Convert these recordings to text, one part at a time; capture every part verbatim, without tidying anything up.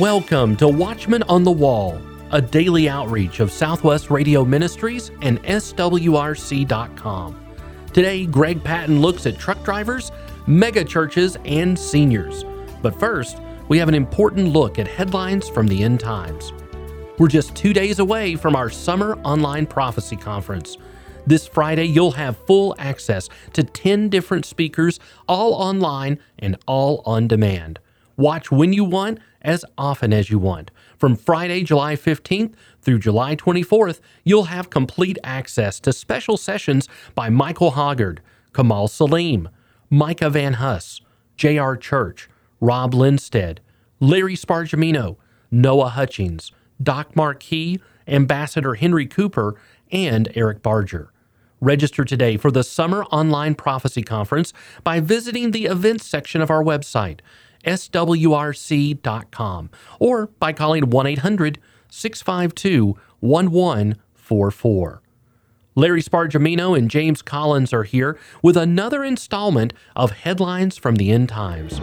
Welcome to Watchman on the Wall, a daily outreach of Southwest Radio Ministries and S W R C dot com. Today, Greg Patton looks at truck drivers, mega churches, and seniors. But first, we have an important look at headlines from the end times. We're just two days away from our Summer Online Prophecy Conference. This Friday, you'll have full access to ten different speakers, all online and all on demand. Watch when you want, as often as you want. From Friday, July fifteenth through July twenty-fourth, you'll have complete access to special sessions by Michael Hoggard, Kamal Salim, Micah Van Huss, J R Church, Rob Lindstead, Larry Spargimino, Noah Hutchings, Doc Marquis, Ambassador Henry Cooper, and Eric Barger. Register today for the Summer Online Prophecy Conference by visiting the events section of our website, S W R C dot com, or by calling one eight hundred, six five two, one one four four. Larry Spargimino and James Collins are here with another installment of Headlines from the End Times.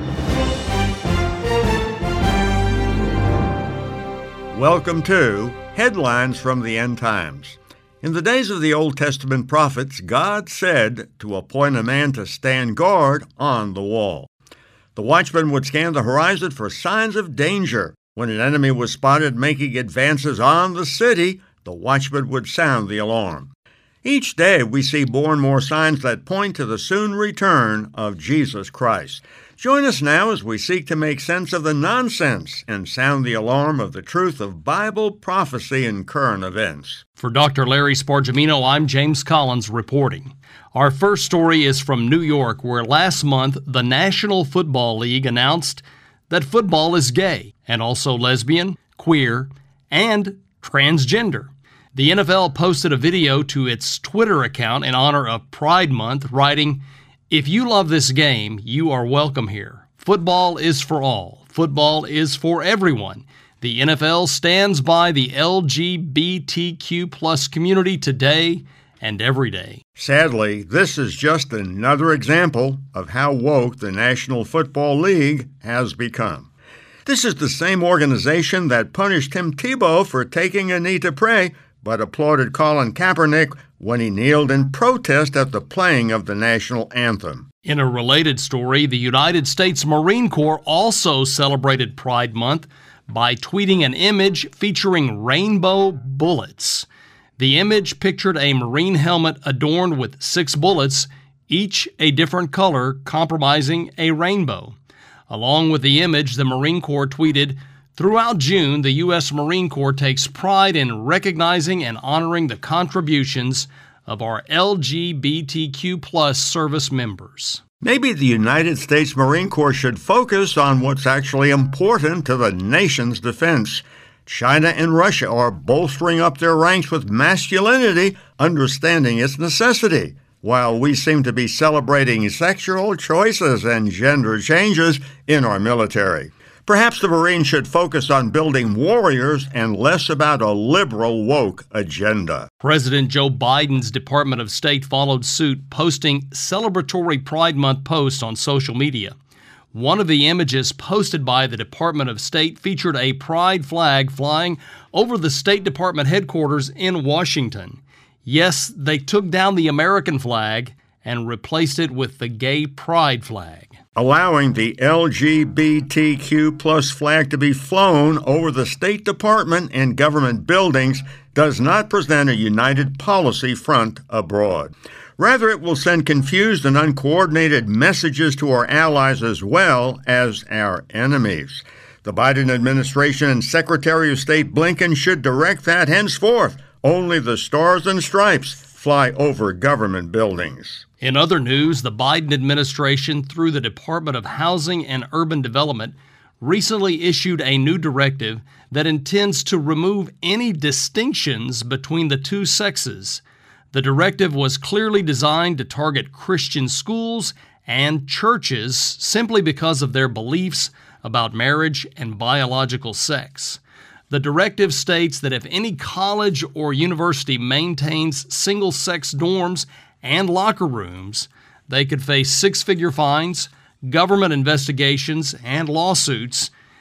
Welcome to Headlines from the End Times. In the days of the Old Testament prophets, God said to appoint a man to stand guard on the wall. The watchman would scan the horizon for signs of danger. When an enemy was spotted making advances on the city, the watchman would sound the alarm. Each day we see more and more signs that point to the soon return of Jesus Christ. Join us now as we seek to make sense of the nonsense and sound the alarm of the truth of Bible prophecy and current events. For Doctor Larry Spargimino, I'm James Collins reporting. Our first story is from New York, where last month the National Football League announced that football is gay and also lesbian, queer, and transgender. The N F L posted a video to its Twitter account in honor of Pride Month, writing, "If you love this game, you are welcome here. Football is for all. Football is for everyone. The N F L stands by the L G B T Q plus community today and every day." Sadly, this is just another example of how woke the National Football League has become. This is the same organization that punished Tim Tebow for taking a knee to pray, but applauded Colin Kaepernick when he kneeled in protest at the playing of the national anthem. In a related story, the United States Marine Corps also celebrated Pride Month by tweeting an image featuring rainbow bullets. The image pictured a Marine helmet adorned with six bullets, each a different color, comprising a rainbow. Along with the image, the Marine Corps tweeted, "Throughout June, the U S Marine Corps takes pride in recognizing and honoring the contributions of our L G B T Q plus service members." Maybe the United States Marine Corps should focus on what's actually important to the nation's defense. China and Russia are bolstering up their ranks with masculinity, understanding its necessity, while we seem to be celebrating sexual choices and gender changes in our military. Perhaps the Marines should focus on building warriors and less about a liberal woke agenda. President Joe Biden's Department of State followed suit, posting celebratory Pride Month posts on social media. One of the images posted by the Department of State featured a pride flag flying over the State Department headquarters in Washington. Yes, they took down the American flag and replaced it with the gay pride flag. Allowing the L G B T Q plus flag to be flown over the State Department and government buildings does not present a united policy front abroad. Rather, it will send confused and uncoordinated messages to our allies as well as our enemies. The Biden administration and Secretary of State Blinken should direct that henceforth only the stars and stripes fly over government buildings. In other news, the Biden administration, through the Department of Housing and Urban Development, recently issued a new directive that intends to remove any distinctions between the two sexes. The directive was clearly designed to target Christian schools and churches simply because of their beliefs about marriage and biological sex. The directive states that if any college or university maintains single-sex dorms and locker rooms, they could face six-figure fines, government investigations, and lawsuits,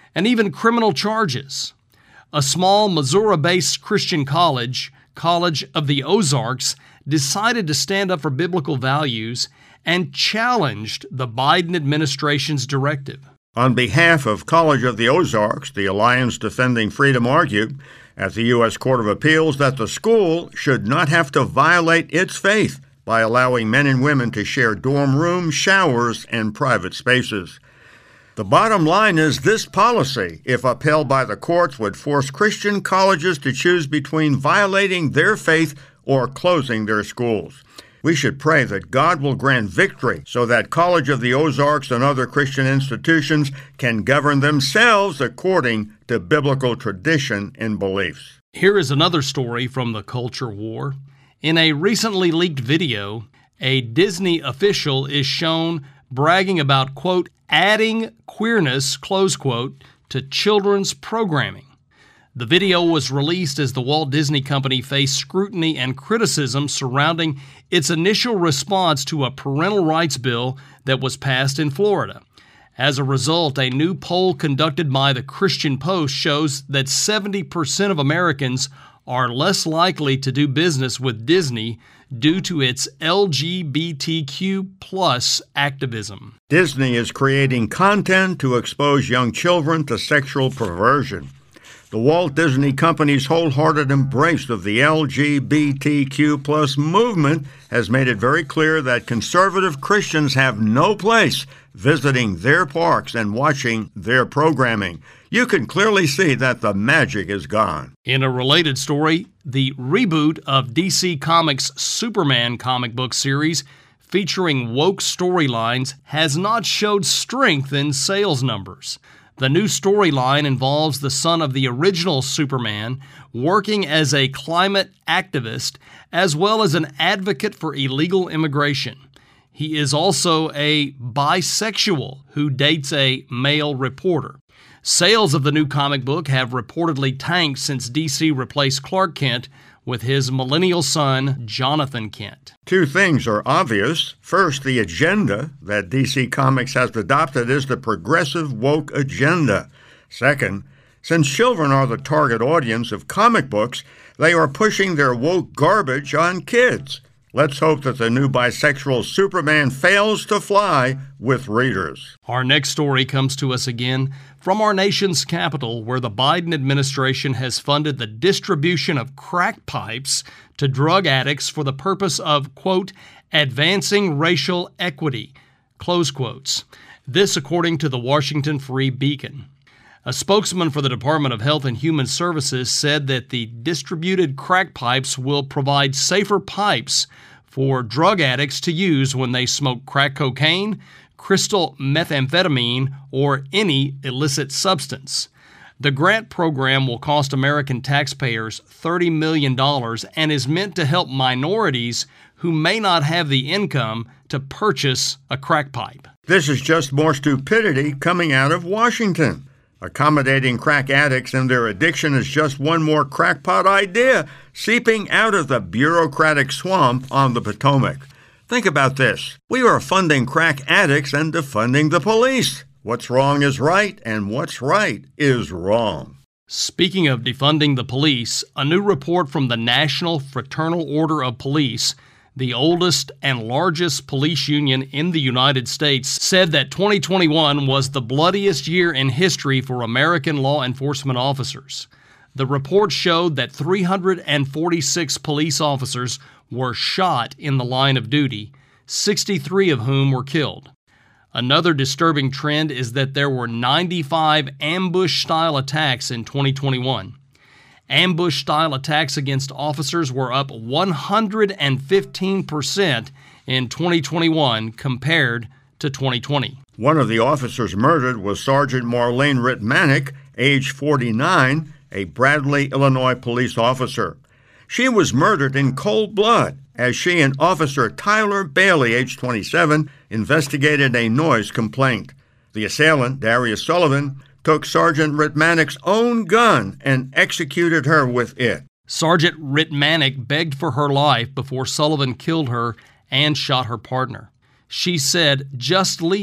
and even criminal charges. A small Missouri-based Christian college, College of the Ozarks, decided to stand up for biblical values and challenged the Biden administration's directive. On behalf of College of the Ozarks, the Alliance Defending Freedom argued at the U S Court of Appeals that the school should not have to violate its faith by allowing men and women to share dorm rooms, showers, and private spaces. The bottom line is this policy, if upheld by the courts, would force Christian colleges to choose between violating their faith or closing their schools. We should pray that God will grant victory so that College of the Ozarks and other Christian institutions can govern themselves according to biblical tradition and beliefs. Here is another story from the culture war. In a recently leaked video, a Disney official is shown bragging about, quote, adding queerness, close quote, to children's programming. The video was released as the Walt Disney Company faced scrutiny and criticism surrounding its initial response to a parental rights bill that was passed in Florida. As a result, a new poll conducted by the Christian Post shows that seventy percent of Americans are less likely to do business with Disney due to its L G B T Q plus activism. Disney is creating content to expose young children to sexual perversion. The Walt Disney Company's wholehearted embrace of the L G B T Q plus movement has made it very clear that conservative Christians have no place visiting their parks and watching their programming. You can clearly see that the magic is gone. In a related story, the reboot of D C Comics' Superman comic book series featuring woke storylines has not showed strength in sales numbers. The new storyline involves the son of the original Superman working as a climate activist as well as an advocate for illegal immigration. He is also a bisexual who dates a male reporter. Sales of the new comic book have reportedly tanked since D C replaced Clark Kent with his millennial son, Jonathan Kent. Two things are obvious. First, the agenda that D C Comics has adopted is the progressive woke agenda. Second, since children are the target audience of comic books, they are pushing their woke garbage on kids. Let's hope that the new bisexual Superman fails to fly with readers. Our next story comes to us again from our nation's capital, where the Biden administration has funded the distribution of crack pipes to drug addicts for the purpose of, quote, advancing racial equity, close quotes. This according to the Washington Free Beacon. A spokesman for the Department of Health and Human Services said that the distributed crack pipes will provide safer pipes for drug addicts to use when they smoke crack cocaine, crystal methamphetamine, or any illicit substance. The grant program will cost American taxpayers thirty million dollars and is meant to help minorities who may not have the income to purchase a crack pipe. This is just more stupidity coming out of Washington. Accommodating crack addicts and their addiction is just one more crackpot idea seeping out of the bureaucratic swamp on the Potomac. Think about this. We are funding crack addicts and defunding the police. What's wrong is right, and what's right is wrong. Speaking of defunding the police, a new report from the National Fraternal Order of Police, the oldest and largest police union in the United States, said that twenty twenty-one was the bloodiest year in history for American law enforcement officers. The report showed that three hundred forty-six police officers were shot in the line of duty, sixty-three of whom were killed. Another disturbing trend is that there were ninety-five ambush-style attacks in twenty twenty-one. Ambush-style attacks against officers were up one hundred fifteen percent in twenty twenty-one compared to twenty twenty. One of the officers murdered was Sergeant Marlene Ritmanick, age forty-nine, a Bradley, Illinois police officer. She was murdered in cold blood as she and Officer Tyler Bailey, age twenty-seven, investigated a noise complaint. The assailant, Darius Sullivan, took Sergeant Ritmanick's own gun and executed her with it. Sergeant Ritmanick begged for her life before Sullivan killed her and shot her partner. She said, "Just leave.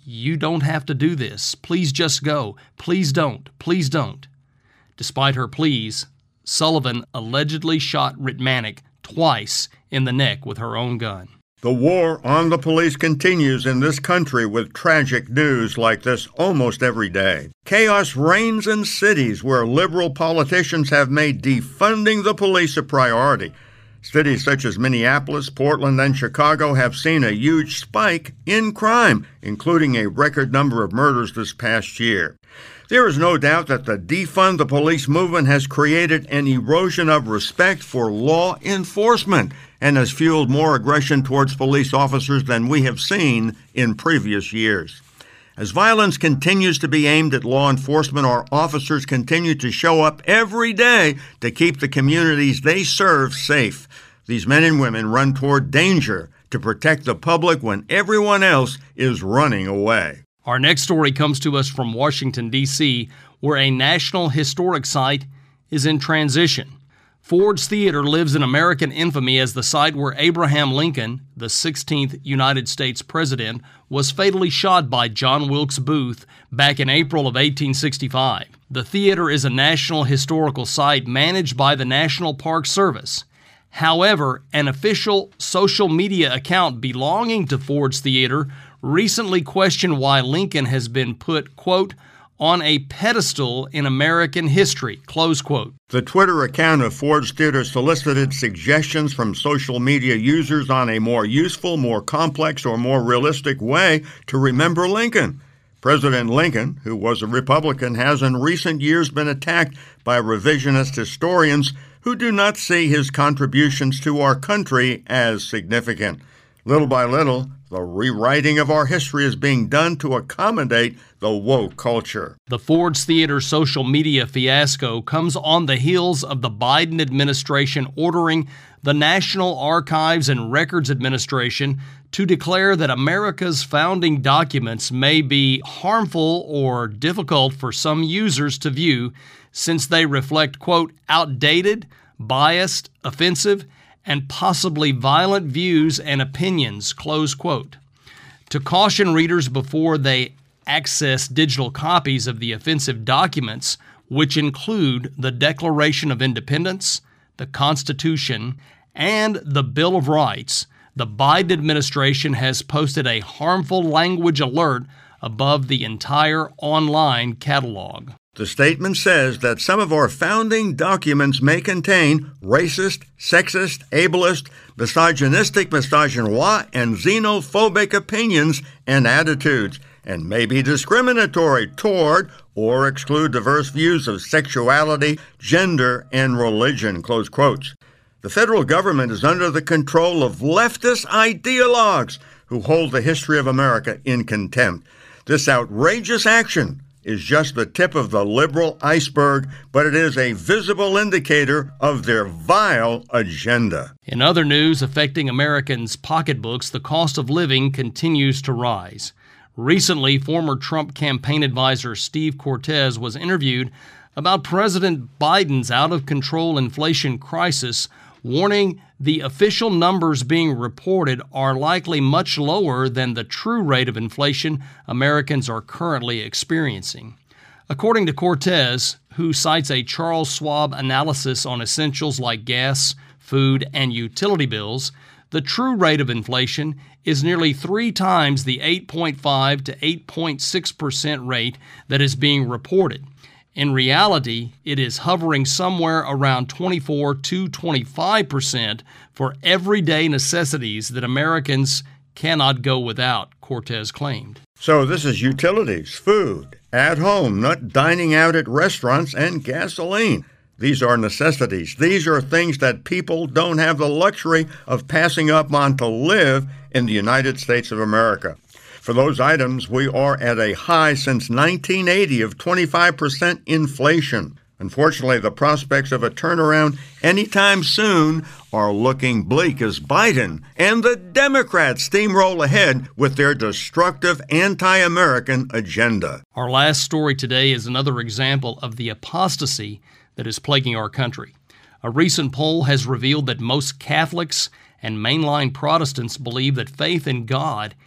"You don't have to do this. Please just go. Please don't. Please don't." Despite her pleas, Sullivan allegedly shot Ritmanek twice in the neck with her own gun. The war on the police continues in this country with tragic news like this almost every day. Chaos reigns in cities where liberal politicians have made defunding the police a priority. Cities such as Minneapolis, Portland, and Chicago have seen a huge spike in crime, including a record number of murders this past year. There is no doubt that the defund the police movement has created an erosion of respect for law enforcement and has fueled more aggression towards police officers than we have seen in previous years. As violence continues to be aimed at law enforcement, our officers continue to show up every day to keep the communities they serve safe. These men and women run toward danger to protect the public when everyone else is running away. Our next story comes to us from Washington, D C, where a National Historic Site is in transition. Ford's Theater lives in American infamy as the site where Abraham Lincoln, the sixteenth United States President, was fatally shot by John Wilkes Booth back in April of eighteen sixty-five. The theater is a National Historical Site managed by the National Park Service. However, an official social media account belonging to Ford's Theater recently questioned why Lincoln has been put, quote, on a pedestal in American history, close quote. The Twitter account of Ford's Theater solicited suggestions from social media users on a more useful, more complex, or more realistic way to remember Lincoln. President Lincoln, who was a Republican, has in recent years been attacked by revisionist historians who do not see his contributions to our country as significant. Little by little, the rewriting of our history is being done to accommodate the woke culture. The Ford's Theater social media fiasco comes on the heels of the Biden administration ordering the National Archives and Records Administration to declare that America's founding documents may be harmful or difficult for some users to view since they reflect, quote, outdated, biased, offensive, and possibly violent views and opinions, close quote. To caution readers before they access digital copies of the offensive documents, which include the Declaration of Independence, the Constitution, and the Bill of Rights, the Biden administration has posted a harmful language alert above the entire online catalog. The statement says that some of our founding documents may contain racist, sexist, ableist, misogynistic, misogynoir, and xenophobic opinions and attitudes, and may be discriminatory toward or exclude diverse views of sexuality, gender, and religion, close quotes. The federal government is under the control of leftist ideologues who hold the history of America in contempt. This outrageous action is just the tip of the liberal iceberg, but it is a visible indicator of their vile agenda. In other news affecting Americans' pocketbooks, the cost of living continues to rise. Recently, former Trump campaign advisor Steve Cortes was interviewed about President Biden's out-of-control inflation crisis, warning the official numbers being reported are likely much lower than the true rate of inflation Americans are currently experiencing. According to Cortes, who cites a Charles Schwab analysis on essentials like gas, food, and utility bills, the true rate of inflation is nearly three times the eight point five to eight point six percent rate that is being reported. In reality, it is hovering somewhere around twenty-four to twenty-five percent for everyday necessities that Americans cannot go without, Cortes claimed. So this is utilities, food, at home, not dining out at restaurants, and gasoline. These are necessities. These are things that people don't have the luxury of passing up on to live in the United States of America. For those items, we are at a high since nineteen eighty of twenty-five percent inflation. Unfortunately, the prospects of a turnaround anytime soon are looking bleak as Biden and the Democrats steamroll ahead with their destructive anti-American agenda. Our last story today is another example of the apostasy that is plaguing our country. A recent poll has revealed that most Catholics and mainline Protestants believe that faith in God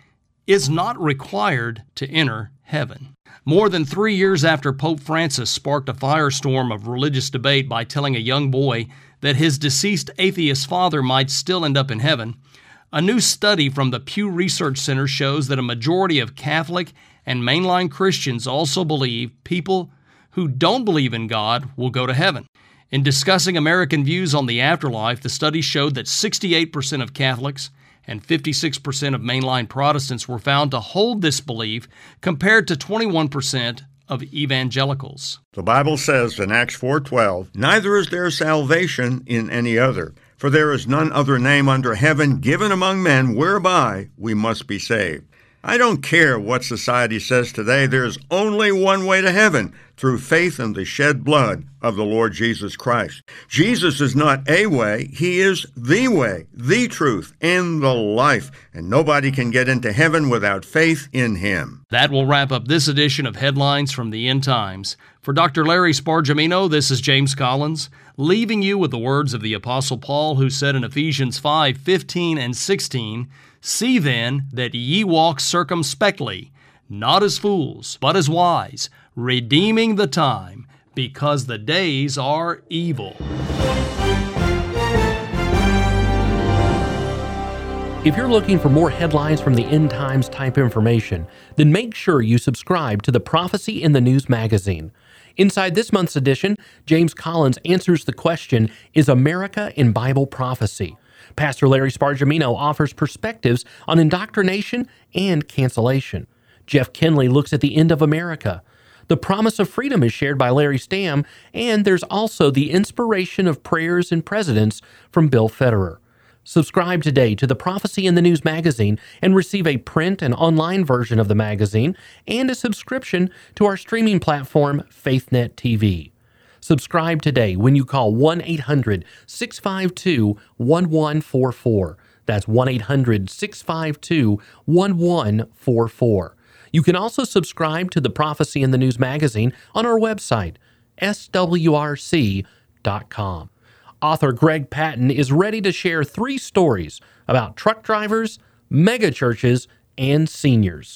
is not required to enter heaven. More than three years after Pope Francis sparked a firestorm of religious debate by telling a young boy that his deceased atheist father might still end up in heaven, a new study from the Pew Research Center shows that a majority of Catholic and mainline Christians also believe people who don't believe in God will go to heaven. In discussing American views on the afterlife, the study showed that sixty-eight percent of Catholics and fifty-six percent of mainline Protestants were found to hold this belief, compared to twenty-one percent of evangelicals. The Bible says in Acts four twelve, "Neither is there salvation in any other, for there is none other name under heaven given among men whereby we must be saved." I don't care what society says today, there's only one way to heaven, through faith in the shed blood of the Lord Jesus Christ. Jesus is not a way, he is the way, the truth, and the life, and nobody can get into heaven without faith in him. That will wrap up this edition of Headlines from the End Times. For Doctor Larry Spargimino, this is James Collins, leaving you with the words of the Apostle Paul, who said in Ephesians five fifteen and sixteen, "See then that ye walk circumspectly, not as fools, but as wise, redeeming the time, because the days are evil." If you're looking for more headlines from the End Times type information, then make sure you subscribe to the Prophecy in the News magazine. Inside this month's edition, James Collins answers the question, "Is America in Bible prophecy?" Pastor Larry Spargimino offers perspectives on indoctrination and cancellation. Jeff Kinley looks at the end of America. The promise of freedom is shared by Larry Stamm, and there's also the inspiration of prayers and presidents from Bill Federer. Subscribe today to the Prophecy in the News magazine and receive a print and online version of the magazine and a subscription to our streaming platform, FaithNet T V. Subscribe today when you call one eight hundred six five two one one four four. That's one eight hundred six five two one one four four. You can also subscribe to the Prophecy in the News magazine on our website, S W R C dot com. Author Greg Patton is ready to share three stories about truck drivers, megachurches, and seniors.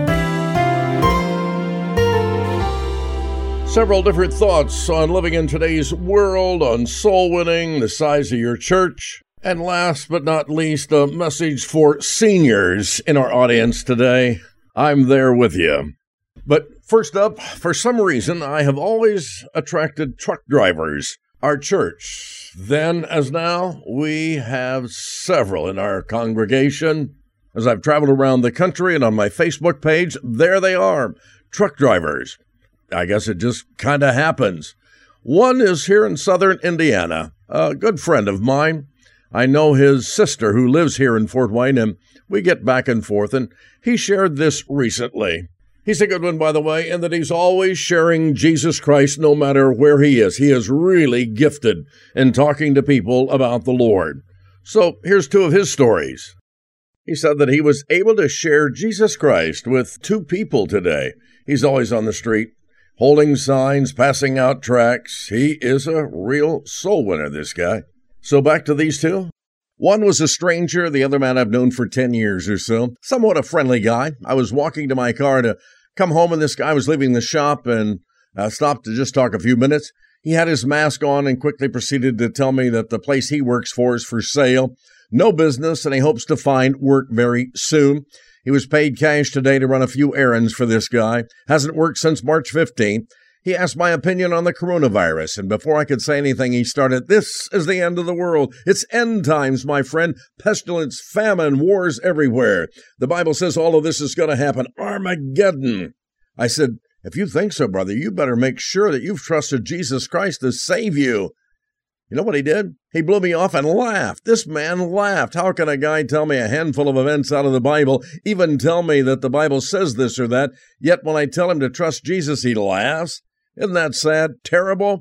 Several different thoughts on living in today's world, on soul winning, the size of your church, and last but not least, a message for seniors in our audience today. I'm there with you. But first up, for some reason, I have always attracted truck drivers. Our church, then as now, we have several in our congregation. As I've traveled around the country and on my Facebook page, there they are, truck drivers. I guess it just kind of happens. One is here in southern Indiana, a good friend of mine. I know his sister who lives here in Fort Wayne, and we get back and forth, and he shared this recently. He's a good one, by the way, in that he's always sharing Jesus Christ no matter where he is. He is really gifted in talking to people about the Lord. So here's two of his stories. He said that he was able to share Jesus Christ with two people today. He's always on the street, holding signs, passing out tracts. He is a real soul winner, this guy. So back to these two. One was a stranger, the other man I've known for ten years or so. Somewhat a friendly guy. I was walking to my car to come home, and this guy was leaving the shop and uh, stopped to just talk a few minutes. He had his mask on and quickly proceeded to tell me that the place he works for is for sale. No business, and he hopes to find work very soon. He was paid cash today to run a few errands for this guy. Hasn't worked since March fifteenth. He asked my opinion on the coronavirus, and before I could say anything, he started, "This is the end of the world. It's end times, my friend. Pestilence, famine, wars everywhere. The Bible says all of this is going to happen. Armageddon." I said, "If you think so, brother, you better make sure that you've trusted Jesus Christ to save you." You know what he did? He blew me off and laughed. This man laughed. How can a guy tell me a handful of events out of the Bible, even tell me that the Bible says this or that, yet when I tell him to trust Jesus, he laughs? Isn't that sad? Terrible?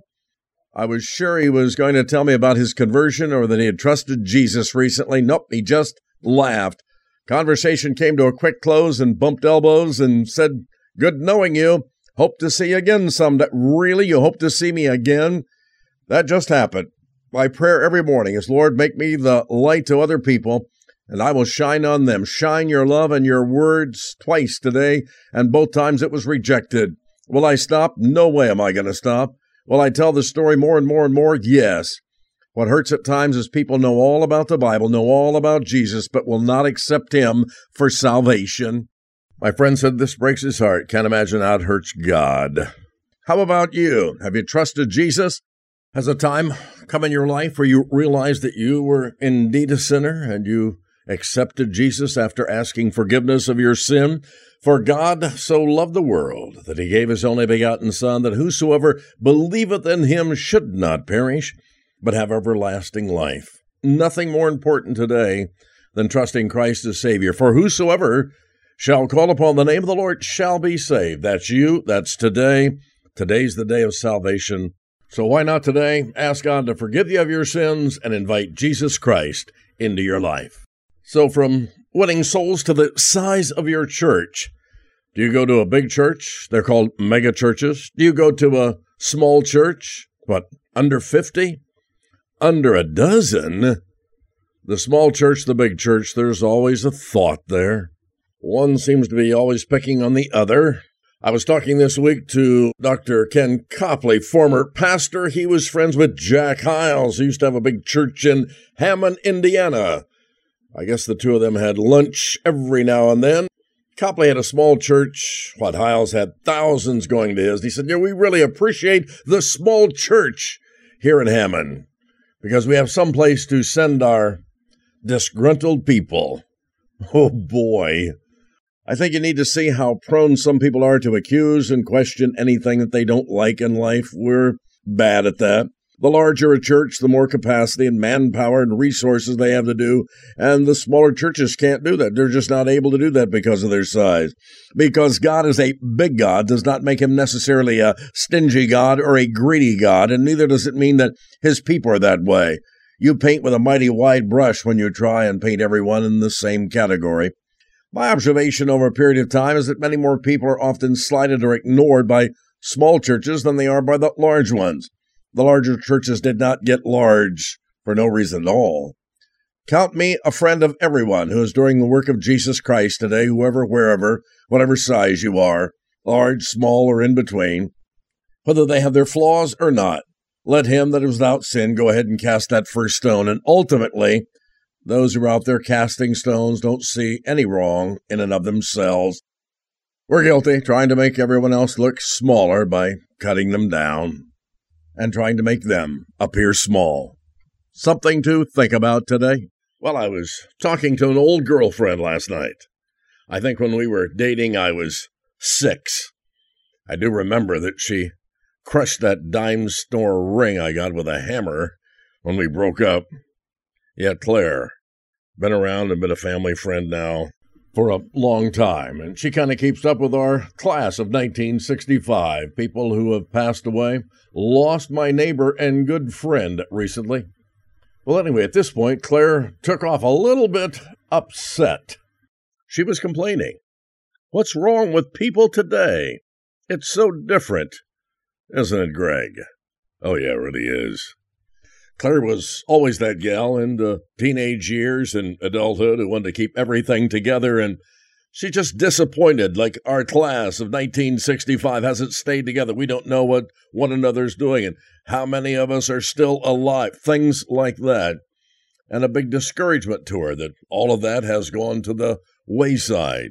I was sure he was going to tell me about his conversion or that he had trusted Jesus recently. Nope, he just laughed. Conversation came to a quick close and bumped elbows and said, "Good knowing you. Hope to see you again someday." Really? You hope to see me again? That just happened. My prayer every morning is, "Lord, make me the light to other people. and I will shine on them. Shine your love and your words twice today, and both times it was rejected. Will I stop? No way am I going to stop. Will I tell the story more and more and more? Yes. What hurts at times is people know all about the Bible, know all about Jesus, but will not accept him for salvation. My friend said this breaks his heart. Can't imagine how it hurts God. How about you? Have you trusted Jesus? Has a time come in your life where you realized that you were indeed a sinner and you accepted Jesus after asking forgiveness of your sin? For God so loved the world that he gave his only begotten Son, that whosoever believeth in him should not perish, but have everlasting life. Nothing more important today than trusting Christ as Savior. For whosoever shall call upon the name of the Lord shall be saved. That's you. That's today. Today's the day of salvation. So why not today ask God to forgive you of your sins and invite Jesus Christ into your life? So from winning souls to the size of your church, do you go to a big church? They're called mega churches. Do you go to a small church? What, under fifty? Under a dozen? The small church, the big church, there's always a thought there. One seems to be always picking on the other. I was talking this week to Doctor Ken Copley, former pastor. He was friends with Jack Hyles, who used to have a big church in Hammond, Indiana. I guess the two of them had lunch every now and then. Copley had a small church. What, Hyles had thousands going to his. And he said, yeah, we really appreciate the small church here in Hammond because we have some place to send our disgruntled people. Oh, boy. I think you need to see how prone some people are to accuse and question anything that they don't like in life. We're bad at that. The larger a church, the more capacity and manpower and resources they have to do, and the smaller churches can't do that. They're just not able to do that because of their size. Because God is a big God does not make him necessarily a stingy God or a greedy God, and neither does it mean that his people are that way. You paint with a mighty wide brush when you try and paint everyone in the same category. My observation over a period of time is that many more people are often slighted or ignored by small churches than they are by the large ones. The larger churches did not get large for no reason at all. Count me a friend of everyone who is doing the work of Jesus Christ today, whoever, wherever, whatever size you are, large, small, or in between, whether they have their flaws or not. Let him that is without sin go ahead and cast that first stone. And ultimately, those who are out there casting stones don't see any wrong in and of themselves. We're guilty, trying to make everyone else look smaller by cutting them down and trying to make them appear small. Something to think about today. Well, I was talking to an old girlfriend last night. I think when we were dating, I was six. I do remember that she crushed that dime store ring I got with a hammer when we broke up. Yeah, Claire. Been around and been a family friend now for a long time, and she kind of keeps up with our class of nineteen sixty-five, people who have passed away. Lost my neighbor and good friend recently. Well, anyway, at this point, Claire took off a little bit upset. She was complaining. What's wrong with people today? It's so different, isn't it, Greg? Oh, yeah, it really is. Claire was always that gal in the teenage years and adulthood who wanted to keep everything together, and she's just disappointed, like our class of nineteen sixty-five hasn't stayed together. We don't know what one another's doing and how many of us are still alive, things like that. And a big discouragement to her that all of that has gone to the wayside.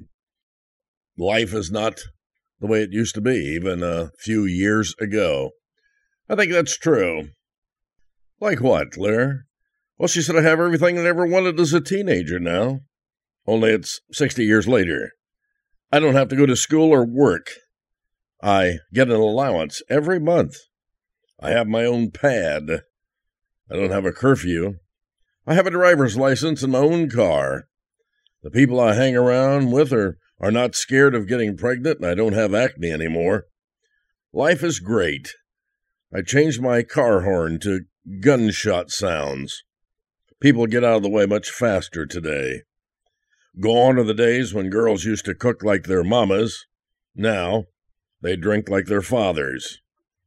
Life is not the way it used to be, even a few years ago. I think that's true. Like what, Claire? Well, she said I have everything I ever wanted as a teenager now. Only it's sixty years later. I don't have to go to school or work. I get an allowance every month. I have my own pad. I don't have a curfew. I have a driver's license and my own car. The people I hang around with are, are not scared of getting pregnant, and I don't have acne anymore. Life is great. I changed my car horn to gunshot sounds. People get out of the way much faster today. Gone are the days when girls used to cook like their mamas. Now, they drink like their fathers.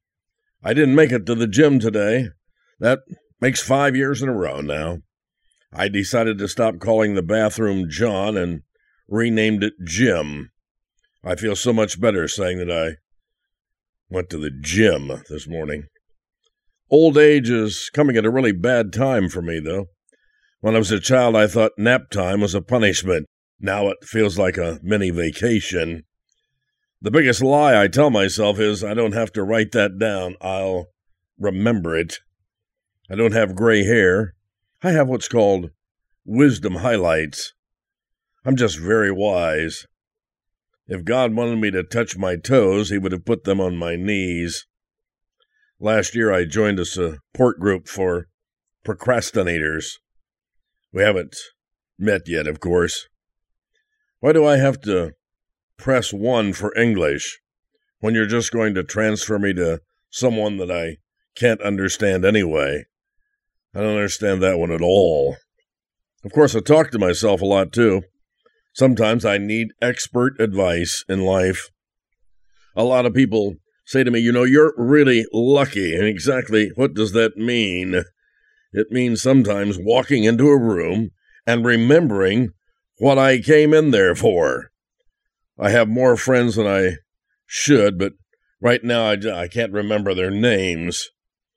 I didn't make it to the gym today. That makes five years in a row now. I decided to stop calling the bathroom John and renamed it Jim. I feel so much better saying that I went to the gym this morning. Old age is coming at a really bad time for me, though. When I was a child, I thought nap time was a punishment. Now it feels like a mini vacation. The biggest lie I tell myself is I don't have to write that down. I'll remember it. I don't have gray hair. I have what's called wisdom highlights. I'm just very wise. If God wanted me to touch my toes, he would have put them on my knees. Last year, I joined a support group for procrastinators. We haven't met yet, of course. Why do I have to press one for English when you're just going to transfer me to someone that I can't understand anyway? I don't understand that one at all. Of course, I talk to myself a lot, too. Sometimes I need expert advice in life. A lot of people say to me, you know, you're really lucky. And exactly what does that mean? It means sometimes walking into a room and remembering what I came in there for. I have more friends than I should, but right now I, I can't remember their names.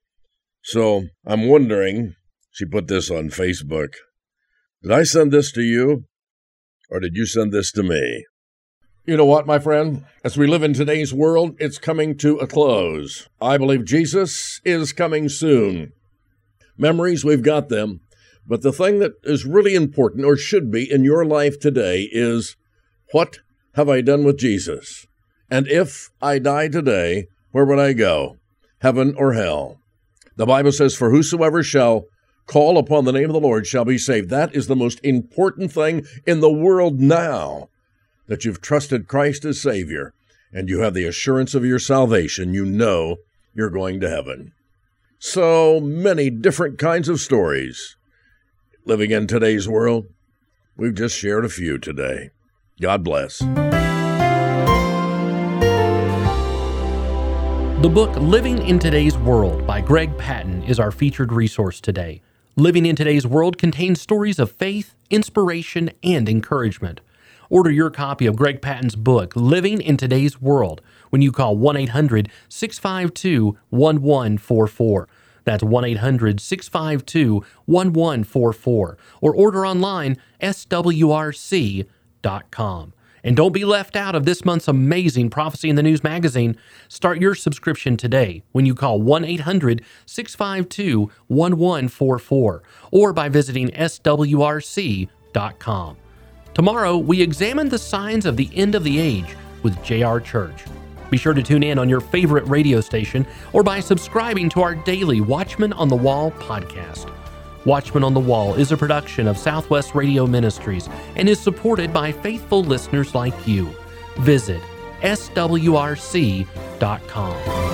So I'm wondering, she put this on Facebook, did I send this to you, or did you send this to me? You know what, my friend? As we live in today's world, it's coming to a close. I believe Jesus is coming soon. Memories, we've got them. But the thing that is really important, or should be, in your life today is, what have I done with Jesus? And if I die today, where would I go? Heaven or hell? The Bible says, for whosoever shall call upon the name of the Lord shall be saved. That is the most important thing in the world now, that you've trusted Christ as Savior, and you have the assurance of your salvation. You know you're going to heaven. So many different kinds of stories living in today's world. We've just shared a few today. God bless. The book Living in Today's World by Greg Patton is our featured resource today. Living in Today's World contains stories of faith, inspiration, and encouragement. Order your copy of Greg Patton's book, Living in Today's World, when you call one eight hundred, six five two, one one four four. That's one eight hundred, six five two, one one four four. Or order online, S W R C dot com. And don't be left out of this month's amazing Prophecy in the News magazine. Start your subscription today when you call one eight hundred, six five two, one one four four or by visiting S W R C dot com. Tomorrow, we examine the signs of the end of the age with J R Church. Be sure to tune in on your favorite radio station or by subscribing to our daily Watchman on the Wall podcast. Watchman on the Wall is a production of Southwest Radio Ministries and is supported by faithful listeners like you. Visit S W R C dot com.